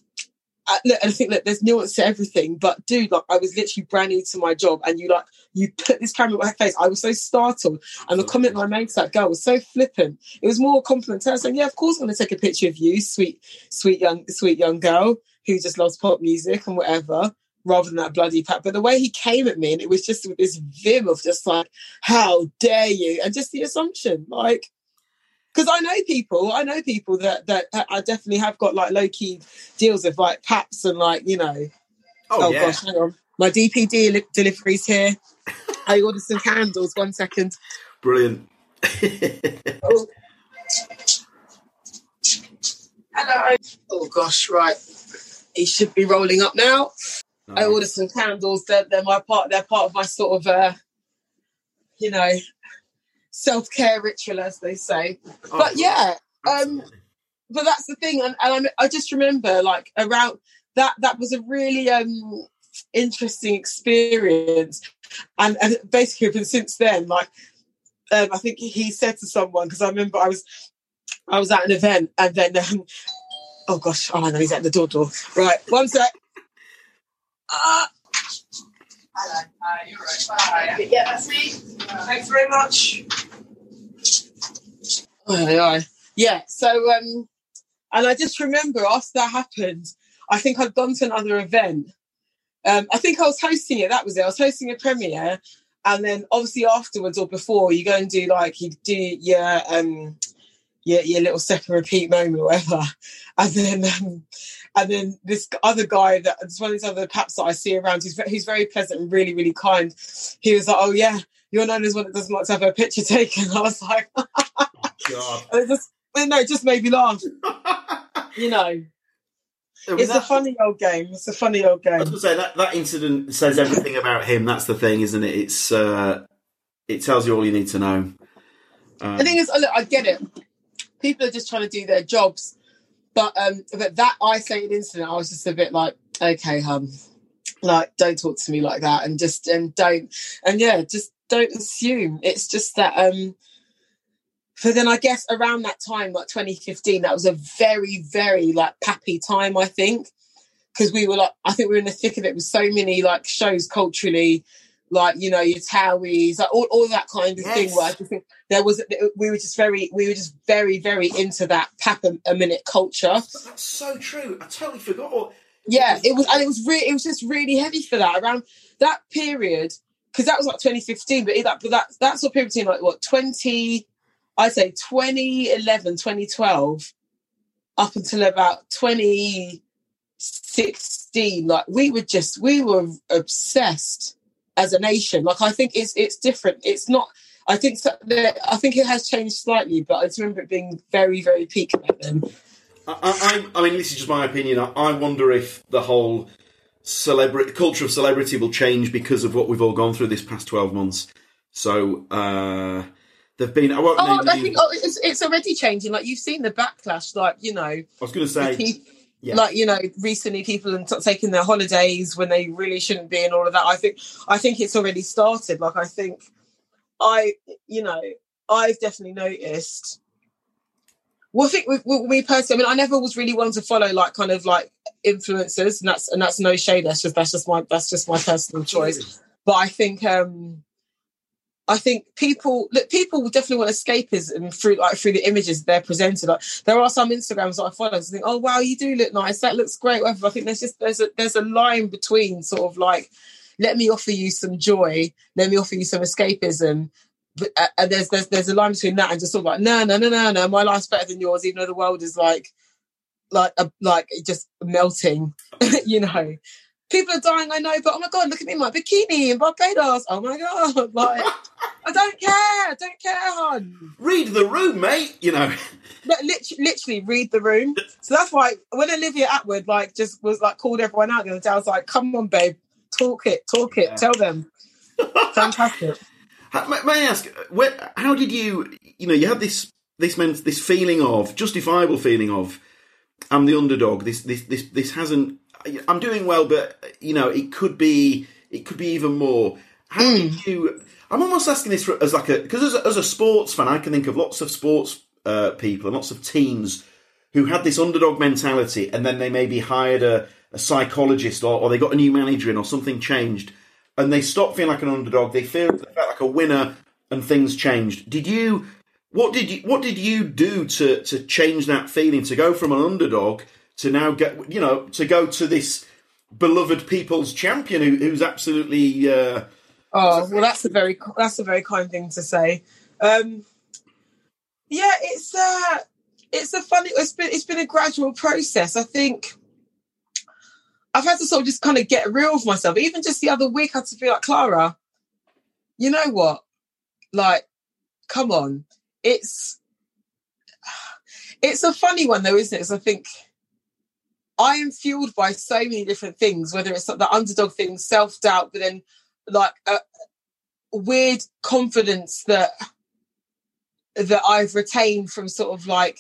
I, look, I think that there's nuance to everything. But dude, like, I was literally brand new to my job, and you like you put this camera in my face. I was so startled, and the comment I made to that girl was so flippant. It was more a compliment to her, saying, "Yeah, of course I'm going to take a picture of you, sweet, sweet young, sweet young girl who just loves pop music and whatever." rather than that bloody pat. But the way he came at me, and it was just with this vim of just like, how dare you? And just the assumption, like, because I know people, I know people that, that I definitely have got like low-key deals of like paps and like, you know, oh, oh yeah. gosh, hang on. My D P D li- delivery's here. I ordered some candles, one second. Brilliant. oh. Hello. Oh gosh, right. He should be rolling up now. Nice. I ordered some candles. They're, they're my part. They're part of my sort of, uh, you know, self-care ritual, as they say. Oh, but yeah, um, but that's the thing. And, and I, I just remember, like, around that. That was a really um, interesting experience. And, and basically, since then, like, um, I think he said to someone, because I remember I was, I was at an event, and then. Um, Oh gosh, oh I know he's at the door door. Right, one sec. Ah. Hello. Hi, you're right. Bye. Yeah, that's me. Thanks very much. Aye, aye. Yeah, so um and I just remember after that happened, I think I'd gone to another event. Um, I think I was hosting it, that was it. I was hosting a premiere, and then obviously afterwards or before you go and do like you do your um Your, your little second repeat moment or whatever. And then um, and then this other guy, that it's one of these other paps that I see around, who's, who's very pleasant and really, really kind. He was like, oh yeah, you're known as one that doesn't like to have a picture taken. I was like, oh, God. And it just, no, it just made me laugh. You know. It's that, a funny old game. It's a funny old game. I was going to say, that, that incident says everything about him. That's the thing, isn't it? It's uh, it tells you all you need to know. Um, the thing is, look, I get it. People are just trying to do their jobs. But um, but that isolated incident, I was just a bit like, okay, hum, like, don't talk to me like that. And just, and don't, and yeah, just don't assume. It's just that, um, but then I guess around that time, like twenty fifteen, that was a very, very like pappy time, I think. Because we were like, I think we were in the thick of it with so many like shows culturally, like, you know, your Towies, like all, all that kind of yes. thing where I just think there was, we were just very, we were just very, very into that pap a, a minute culture. That's so true. I totally forgot. Yeah, it was, and it was really, it was just really heavy for that around that period, because that was like twenty fifteen, but that, but that, that sort of period between like what, twenty, I'd say twenty eleven, twenty twelve, up until about twenty sixteen, like we were just, we were obsessed as a nation. Like, I think it's it's different. It's not, I think so, I think it has changed slightly, but I just remember it being very, very peak back then. I, I, I mean, this is just my opinion. I, I wonder if the whole celebrity culture of celebrity will change because of what we've all gone through this past twelve months. So, uh, there've been... I won't oh, name I think oh, it's, it's already changing. Like, you've seen the backlash, like, you know... I was going to say... People, yeah. Like, you know, recently people are t- taking their holidays when they really shouldn't be and all of that. I think I think it's already started. Like, I think I, you know, I've definitely noticed... Well, I think with, with me personally, I mean, I never was really one to follow like kind of like influencers, and that's and that's no shade. That's just that's just my that's just my personal choice. But I think um, I think people look, people definitely want escapism through like through the images they're presented. Like, there are some Instagrams that I follow and think, oh wow, you do look nice. That looks great. Whatever. I think there's just there's a there's a line between sort of like, let me offer you some joy, let me offer you some escapism. But, uh, and there's there's there's a line between that and just sort of like, no no no no no my life's better than yours, even though the world is like like a, like just melting. You know, people are dying, I know, but oh my god, look at me in my bikini in Barbados. Oh my god, like I don't care, I don't care, hon. Read the room, mate. You know, literally, literally read the room. So that's why when Olivia Attwood like just was like called everyone out the other day, I was like, come on, babe, talk it, talk it, yeah. Tell them. Fantastic. May I ask, where, how did you, you know, you had this this meant this feeling of, justifiable feeling of, I'm the underdog. This this this this hasn't. I'm doing well, but you know, it could be it could be even more. How mm. did you? I'm almost asking this for, as like a because as a, as a sports fan, I can think of lots of sports uh, people and lots of teams who had this underdog mentality, and then they maybe hired a, a psychologist or, or they got a new manager in or something changed. And they stopped feeling like an underdog. They feel they felt like a winner, and things changed. Did you? What did you? What did you do to to change that feeling? To go from an underdog to now get, you know, to go to this beloved people's champion who, who's absolutely. Uh, oh well, that's a very that's a very kind thing to say. Um, yeah, it's uh, it's a funny. It's been it's been a gradual process. I think I've had to sort of just kind of get real with myself. Even just the other week, I had to be like, Clara, you know what? Like, come on, it's. It's a funny one, though, isn't it? Because I think I am fueled by so many different things, whether it's like the underdog thing, self-doubt, but then like a weird confidence that that I've retained from sort of like,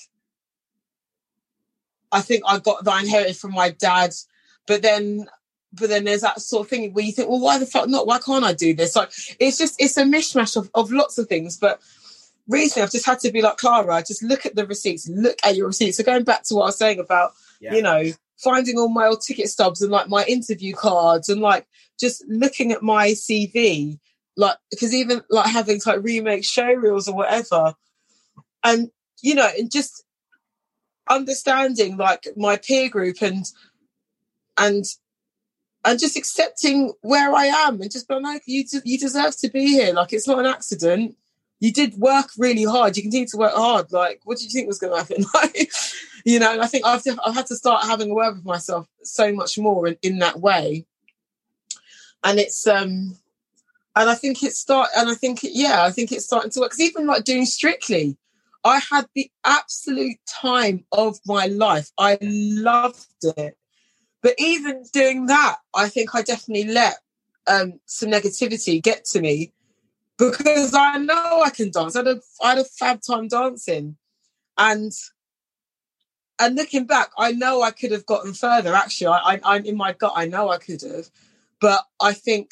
I think I got that I inherited from my dad, but then but then there's that sort of thing where you think, well, why the fuck not? Why can't I do this? Like, it's just, it's a mishmash of, of lots of things, but recently I've just had to be like, Clara, just look at the receipts, look at your receipts. So going back to what I was saying about, yeah. you know, finding all my old ticket stubs and like my interview cards and like just looking at my C V, like, because even like having to like remake show reels or whatever. And, you know, and just understanding like my peer group and, and, and just accepting where I am and just being like, you, you deserve to be here. Like, it's not an accident. You did work really hard. You continue to work hard. Like, what did you think was going to happen? Like, you know, and I think I've, I've had to start having a word with myself so much more in, in that way. And it's, um, and I think it's start, and I think, it, yeah, I think it's starting to work. Because even like doing Strictly, I had the absolute time of my life. I loved it. But even doing that, I think I definitely let um, some negativity get to me. Because I know I can dance. I had a, I had a fab time dancing. And and looking back, I know I could have gotten further, actually. I, I, I in my gut, I know I could have. But I think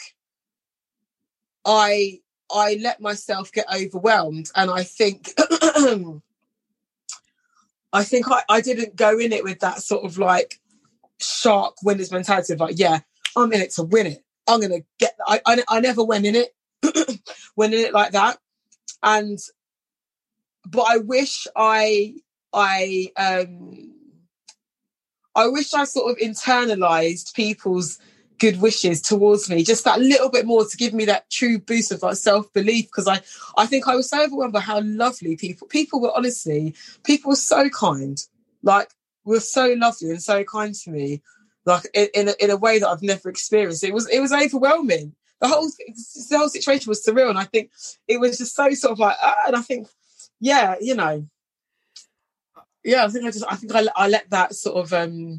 I I let myself get overwhelmed. And I think I think I, I didn't go in it with that sort of like shark winner's mentality of like, yeah, I'm in it to win it. I'm going to get... I, I, I never went in it. went in it like that. And but I wish I I um I wish I sort of internalized people's good wishes towards me just that little bit more to give me that true boost of like self-belief, because I I think I was so overwhelmed by how lovely people people were. Honestly, people were so kind, like were so lovely and so kind to me, like in in a, in a way that I've never experienced. It was it was overwhelming. The whole the whole situation was surreal, and I think it was just so sort of like, ah, and I think, yeah, you know, yeah, I think I just, I think I, I let that sort of, um,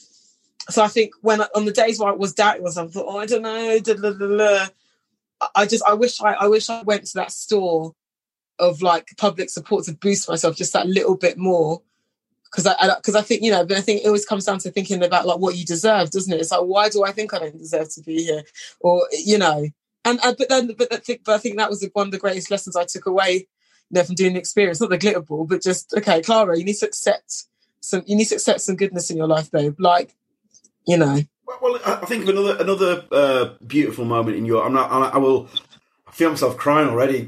so I think when on the days where I was doubting myself, I thought, oh, I don't know, da, da, da, da. I just, I wish I, I wish I went to that store of like public support to boost myself just that little bit more. Because I, because I, I think, you know, but I think it always comes down to thinking about like what you deserve, doesn't it? It's like, why do I think I don't deserve to be here? Or, you know, and, and but then, but, that, but I think that was one of the greatest lessons I took away, you know, from doing the experience, not the glitter ball, but just, okay, Clara, you need to accept some, you need to accept some goodness in your life, babe. Like, you know. Well, well I think of another, another uh, beautiful moment in your, I'm not, I will, I feel myself crying already.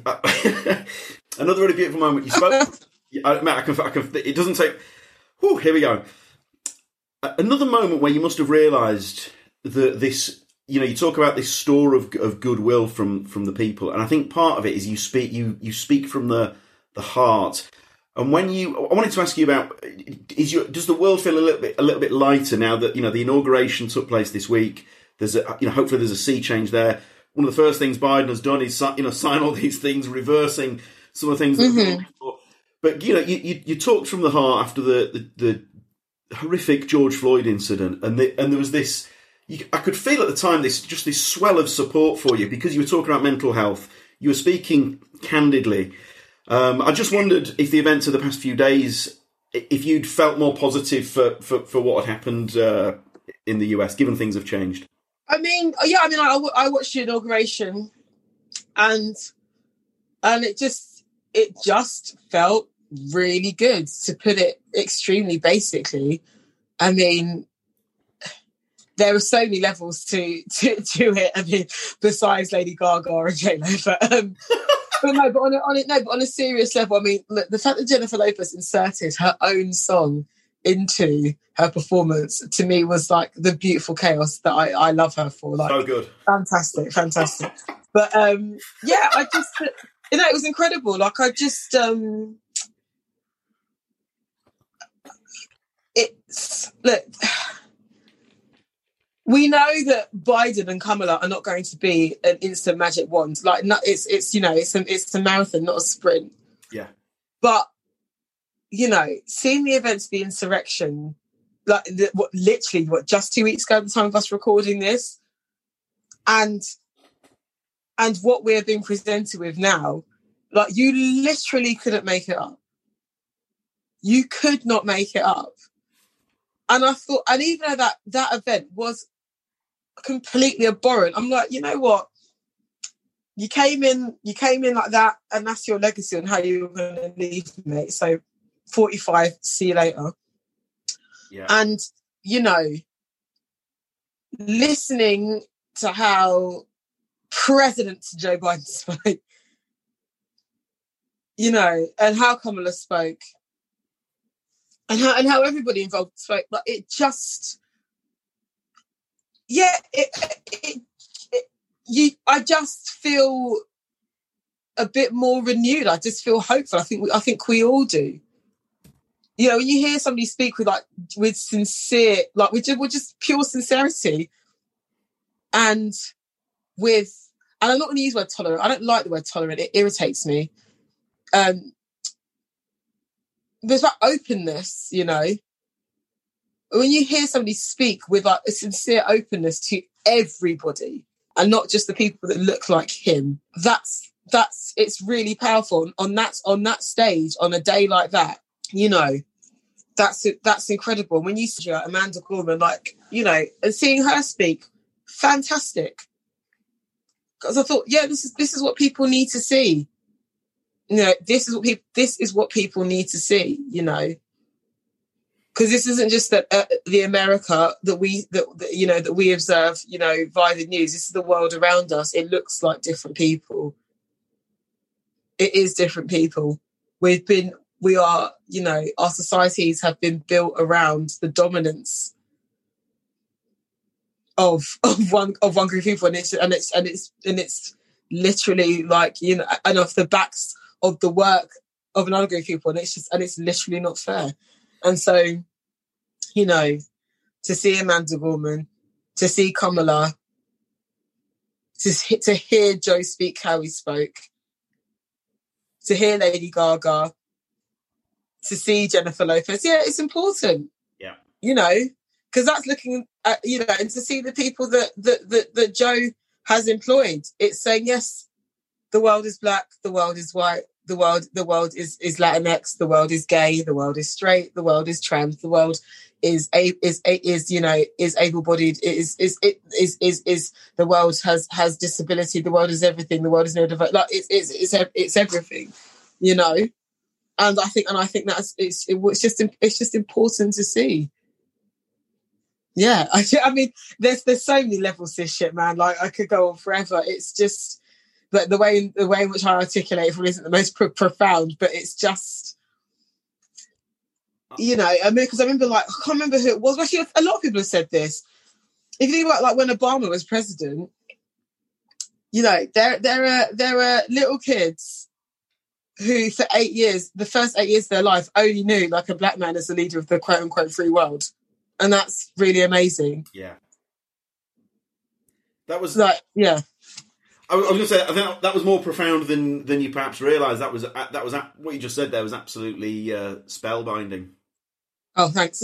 Another really beautiful moment. You spoke, I, I can, I can, it doesn't take, whew, here we go. Another moment where you must have realised that this, you know, you talk about this store of of goodwill from from the people, and I think part of it is you speak you you speak from the the heart. And when you, I wanted to ask you about, is your does the world feel a little bit a little bit lighter now that, you know, the inauguration took place this week? There's a, you know, hopefully there's a sea change there. One of the first things Biden has done is, you know, sign all these things, reversing some of the things that mm-hmm. But, you know, you, you, you talked from the heart after the, the, the horrific George Floyd incident, and the, and there was this, you, I could feel at the time this just this swell of support for you because you were talking about mental health. You were speaking candidly. Um, I just wondered if the events of the past few days, if you'd felt more positive for, for, for what had happened uh, in the U S, given things have changed. I mean, yeah, I mean, I, I watched the inauguration, and and it just it just felt really good, to put it extremely basically. I mean, there were so many levels to to, to it. I mean, besides Lady Gaga and J-Lo, but um, but no, but on a, on it, no, but on a serious level, I mean, look, the fact that Jennifer Lopez inserted her own song into her performance, to me, was like the beautiful chaos that I, I love her for. Like, so good. Fantastic, fantastic. But um, yeah, I just, you know, it was incredible. Like, I just, um, it's, look, we know that Biden and Kamala are not going to be an instant magic wand. Like, no, it's, it's, you know, it's a, it's a marathon, not a sprint. Yeah. But, you know, seeing the events of the insurrection, like the, what, literally, what, just two weeks ago at the time of us recording this, and and what we're being presented with now, like, you literally couldn't make it up. You could not make it up. And I thought, and even though that, that event was completely abhorrent, I'm like, you know what? You came in, you came in like that, and that's your legacy on how you were going to leave, mate. So forty-five, see you later. Yeah. And, you know, listening to how President Joe Biden spoke, you know, and how Kamala spoke, and how and how everybody involved spoke, like, it just, yeah, it, it, it you, I just feel a bit more renewed. I just feel hopeful. I think we, I think we all do. You know, when you hear somebody speak with like with sincere, like with just, with just pure sincerity, and with, and I'm not going to use the word tolerant. I don't like the word tolerant. It irritates me. Um, there's like openness, you know. When you hear somebody speak with like a sincere openness to everybody, and not just the people that look like him, that's that's it's really powerful. On that on that stage, on a day like that, you know, that's that's incredible. When you see Amanda Gorman, like, you know, and seeing her speak, fantastic. Because I thought, yeah, this is this is what people need to see. You know, this is what people this is what people need to see. You know, because this isn't just that uh, the America that we that, that you know that we observe, you know, via the news. This is the world around us. It looks like different people. It is different people. We've been. We are, you know, our societies have been built around the dominance of of one of one group of people, and it's and it's and it's and it's literally like, you know, and off the backs of the work of another group of people, and it's just and it's literally not fair. And so, you know, to see Amanda Gorman, to see Kamala, to to hear Joe speak how he spoke, to hear Lady Gaga, to see Jennifer Lopez, yeah, it's important. Yeah, you know, because that's looking at, you know, and to see the people that that that, that Joe has employed. It's saying, yes, the world is black, the world is white, the world the world is is Latinx, the world is gay, the world is straight, the world is trans, the world is a is a, is you know is able-bodied, is is it is is is the world has has disability, the world is everything, the world is neurodiverse, like it's it's it's it's everything, you know. And I think, and I think that's it's it's just it's just important to see. Yeah, I, I mean, there's there's so many levels to this shit, man. Like, I could go on forever. It's just, but the way the way in which I articulate it probably isn't the most pro- profound, but it's just, you know, I mean, because I remember, like, I can't remember who it was. Actually, a lot of people have said this. If you think about, like, when Obama was president, you know, there there are there are little kids who for eight years, the first eight years of their life, only knew like a black man as the leader of the quote unquote free world. And that's really amazing. Yeah. That was like, yeah. I was, I was going to say, I think that was more profound than than you perhaps realise. That was that was what you just said there was absolutely uh, spellbinding. Oh, thanks.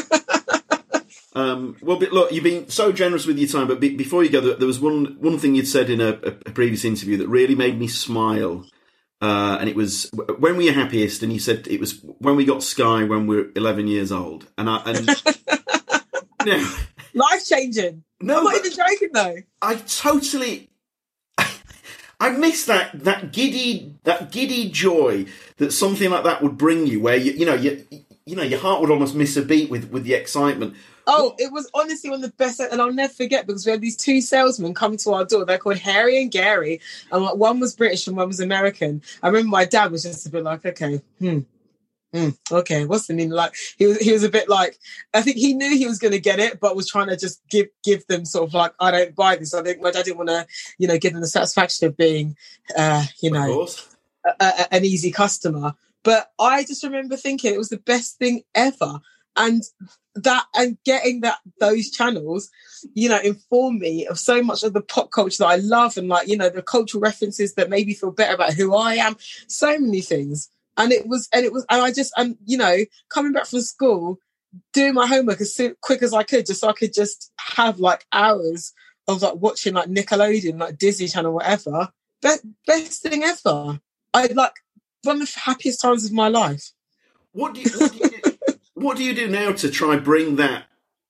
um, well, but look, you've been so generous with your time, but be, before you go, there was one one thing you'd said in a, a previous interview that really made me smile. Uh, and it was when we were happiest, and you said it was when we got Sky when we were eleven years old. And I, and no, life changing. No, I'm not even joking though. I totally, I miss that that giddy that giddy joy that something like that would bring you, where you you know you you know your heart would almost miss a beat with with the excitement. Oh, it was honestly one of the best, and I'll never forget, because we had these two salesmen come to our door. They're called Harry and Gary, and one was British and one was American. I remember my dad was just a bit like, okay, hmm, Mm, okay, what's the name? Like he was, he was a bit like, I think he knew he was going to get it, but was trying to just give give them sort of like, I don't buy this. I think my dad didn't want to, you know, give them the satisfaction of being, uh, you know, a, a, an easy customer. But I just remember thinking it was the best thing ever, and that and getting that those channels, you know, inform me of so much of the pop culture that I love, and like, you know, the cultural references that made me feel better about who I am. So many things. And it was, and it was, and I just, and you know, coming back from school, doing my homework as soon, quick as I could, just so I could just have like hours of like watching like Nickelodeon, like Disney Channel, whatever. Best, best thing ever. I like one of the happiest times of my life. What do you, what do you, do, what do you do now to try bring that?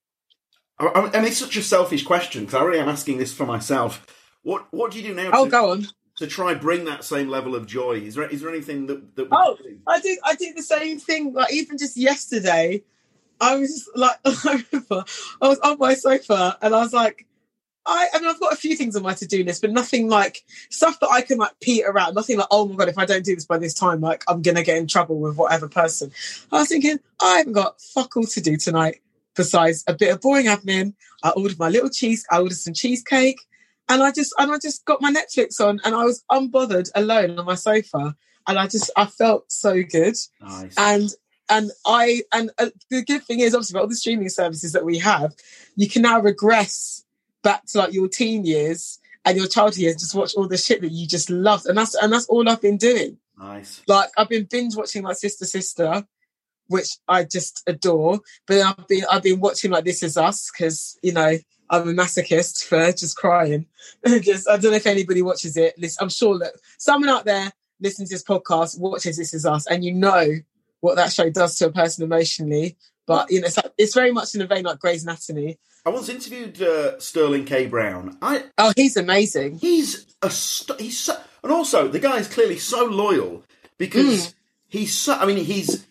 I, I, and it's such a selfish question because I really am asking this for myself. What What do you do now? Oh, to, go on. To try bring that same level of joy? Is there is there anything that that? We oh, do? I do. I do the same thing. Like even just yesterday, I was like, I remember I was on my sofa and I was like, I, I mean, I've got a few things on my to-do list, but nothing like stuff that I can like peter around. Nothing like, oh my God, if I don't do this by this time, like I'm going to get in trouble with whatever person. I was thinking, I haven't got fuck all to do tonight besides a bit of boring admin. I ordered my little cheese. I ordered some cheesecake and I just, and I just got my Netflix on and I was unbothered alone on my sofa. And I just, I felt so good. Nice. And And I, and uh, the good thing is obviously about all the streaming services that we have, you can now regress back to like your teen years and your childhood years, just watch all the shit that you just loved. And that's, and that's all I've been doing. Nice. Like I've been binge watching like Sister Sister, which I just adore. But then I've been, I've been watching like This Is Us because, you know, I'm a masochist for just crying. just, I don't know if anybody watches it. I'm sure that someone out there listening to this podcast watches This Is Us and you know what that show does to a person emotionally. But, you know, it's, like, it's very much in a vein like Grey's Anatomy. I once interviewed uh, Sterling K. Brown. I Oh, he's amazing. He's a st- he's so, and also the guy is clearly so loyal because mm. he's so. I mean, he's.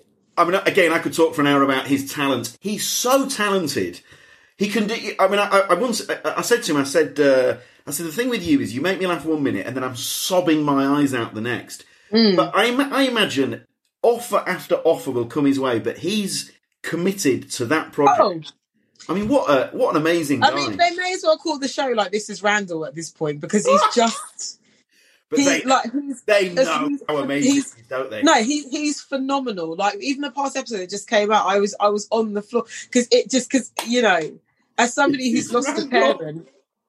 I mean, again, I could talk for an hour about his talent. He's so talented. He can do. I mean, I, I once I, I said to him, I said, uh, I said, the thing with you is you make me laugh one minute and then I'm sobbing my eyes out the next. Mm. But I, I imagine offer after offer will come his way, but he's committed to that project. Oh. I mean, what a what an amazing guy. I mean, they may as well call the show like This Is Randall at this point because he's just. But he, they, like, he's, they know he's, how amazing he is, don't they? No, he he's phenomenal. Like even the past episode that just came out, I was I was on the floor because it just because you know, as somebody who's lost Randall. a parent,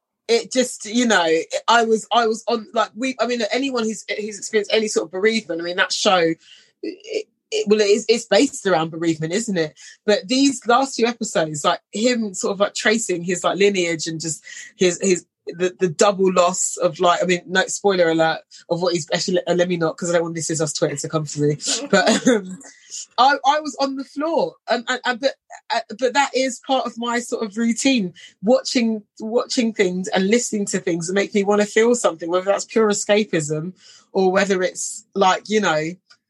it just you know, I was I was on like we. I mean, anyone who's who's experienced any sort of bereavement, I mean, that show. It, It, well, it's, it's based around bereavement, isn't it? But these last few episodes, like him sort of like tracing his like lineage and just his his the, the double loss of like, I mean, no spoiler alert of what he's actually. Uh, let me not because I don't want This Is Us Twitter to come for me. But um, I I was on the floor, and, and, and but uh, but that is part of my sort of routine. Watching watching things and listening to things that make me want to feel something, whether that's pure escapism or whether it's like you know.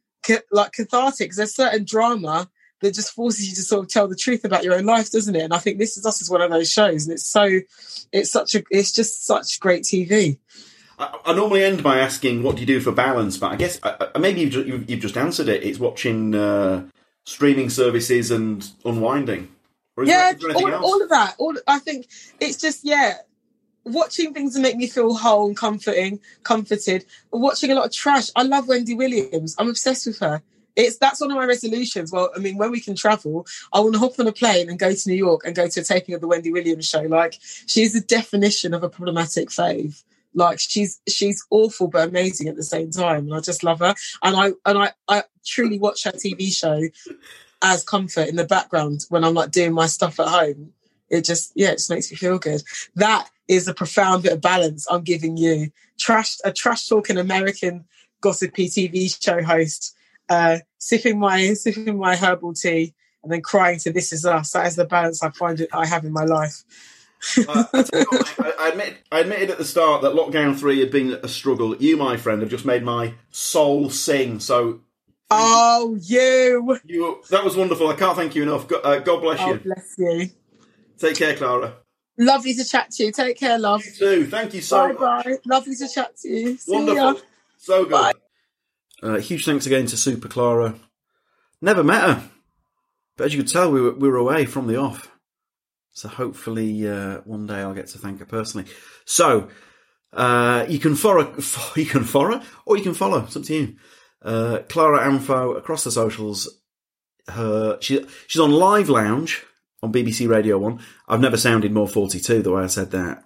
like cathartic, because there's certain drama that just forces you to sort of tell the truth about your own life, doesn't it? And I think This Is Us is one of those shows, and it's so, it's such a, it's just such great T V. I, I normally end by asking, what do you do for balance? But I guess I, I, maybe you've just, you've, you've just answered it. It's watching uh, streaming services and unwinding. Or is yeah, there, is there all, else? all of that. All I think it's just yeah. Watching things that make me feel whole and comforting, comforted. Watching a lot of trash. I love Wendy Williams. I'm obsessed with her. It's that's one of my resolutions. Well, I mean, when we can travel, I want to hop on a plane and go to New York and go to a taping of the Wendy Williams show. Like, she's the definition of a problematic fave. Like, she's she's awful but amazing at the same time, and I just love her. And I and I, I truly watch her T V show as comfort in the background when I'm like doing my stuff at home. It just, yeah, it just makes me feel good. That is a profound bit of balance I'm giving you. Trash, a trash-talking American gossipy T V show host, uh, sipping my sipping my herbal tea and then crying to This Is Us. That is the balance I find it I have in my life. uh, I, I, I, admit, I admitted at the start that Lockdown three had been a struggle. You, my friend, have just made my soul sing. So, oh, you! you that was wonderful. I can't thank you enough. God, uh, God bless oh, you. Bless you. Take care, Clara. Lovely to chat to you. Take care, love. You too. Thank you so bye, much. Bye. Lovely to chat to you. See Wonderful. Ya. So good. Bye. Uh, huge thanks again to Super Clara. Never met her. But as you could tell, we were, we were away from the off. So hopefully uh, one day I'll get to thank her personally. So uh, you can follow, you can follow, or you can follow. It's up to you. Uh, Clara Amfo across the socials. Her she she's on Live Lounge on B B C Radio One. I've never sounded more forty-two the way I said that.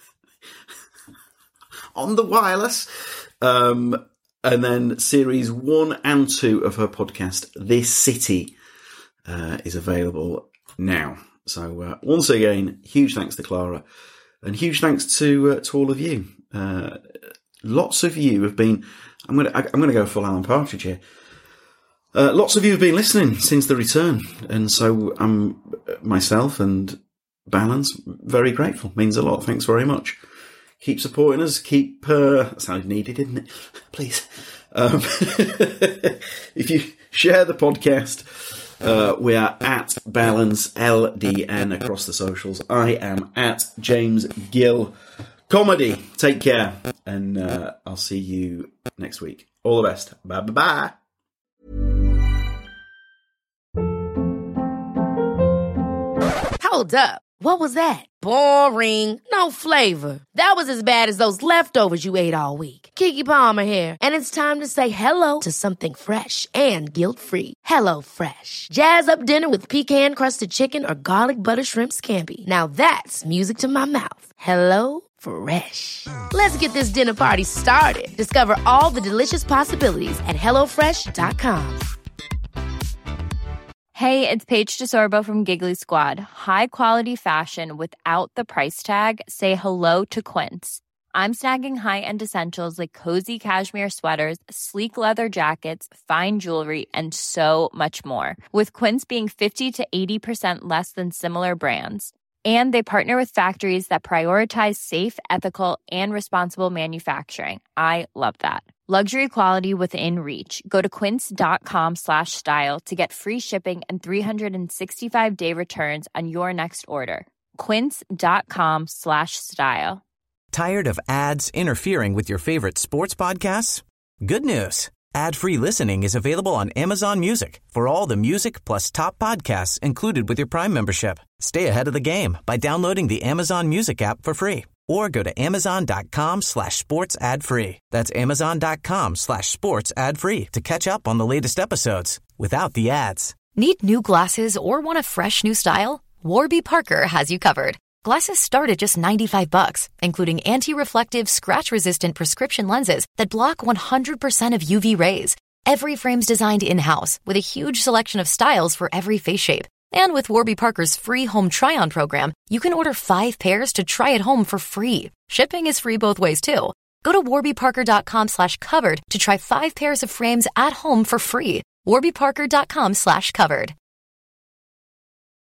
On the wireless. Um, and then series one and two of her podcast, This City, uh, is available now. So uh, once again, huge thanks to Clara, and huge thanks to uh, to all of you. Uh, lots of you have been. I'm gonna I'm gonna go full Alan Partridge here. Uh, lots of you have been listening since the return, and so I'm myself and Balance very grateful. Means a lot. Thanks very much. Keep supporting us. Keep uh, that sounded needed, didn't it? Please, um, if you share the podcast. Uh, we are at Balance L D N across the socials. I am at James Gill Comedy. Take care, and uh, I'll see you next week. All the best. Bye bye bye. Hold up. What was that? Boring. No flavor. That was as bad as those leftovers you ate all week. Keke Palmer here, and it's time to say hello to something fresh and guilt-free. Hello Fresh. Jazz up dinner with pecan-crusted chicken or garlic butter shrimp scampi. Now that's music to my mouth. Hello Fresh. Let's get this dinner party started. Discover all the delicious possibilities at hello fresh dot com. Hey, it's Paige DeSorbo from Giggly Squad. High quality fashion without the price tag. Say hello to Quince. I'm snagging high-end essentials like cozy cashmere sweaters, sleek leather jackets, fine jewelry, and so much more. With Quince being fifty to eighty percent less than similar brands. And they partner with factories that prioritize safe, ethical, and responsible manufacturing. I love that. Luxury quality within reach. Go to quince.com slash style to get free shipping and three sixty-five day returns on your next order. Quince.com slash style. Tired of ads interfering with your favorite sports podcasts? Good news. Ad-free listening is available on Amazon Music for all the music plus top podcasts included with your Prime membership. Stay ahead of the game by downloading the Amazon Music app for free or go to amazon.com slash sports ad free. That's amazon.com slash sports ad free to catch up on the latest episodes without the ads. Need new glasses or want a fresh new style? Warby Parker has you covered. Glasses start at just ninety-five bucks, including anti-reflective, scratch-resistant prescription lenses that block one hundred percent of U V rays. Every frame's designed in-house with a huge selection of styles for every face shape. And with Warby Parker's free home try-on program, you can order five pairs to try at home for free. Shipping is free both ways, too. Go to warbyparker.com slash covered to try five pairs of frames at home for free. warbyparker.com slash covered.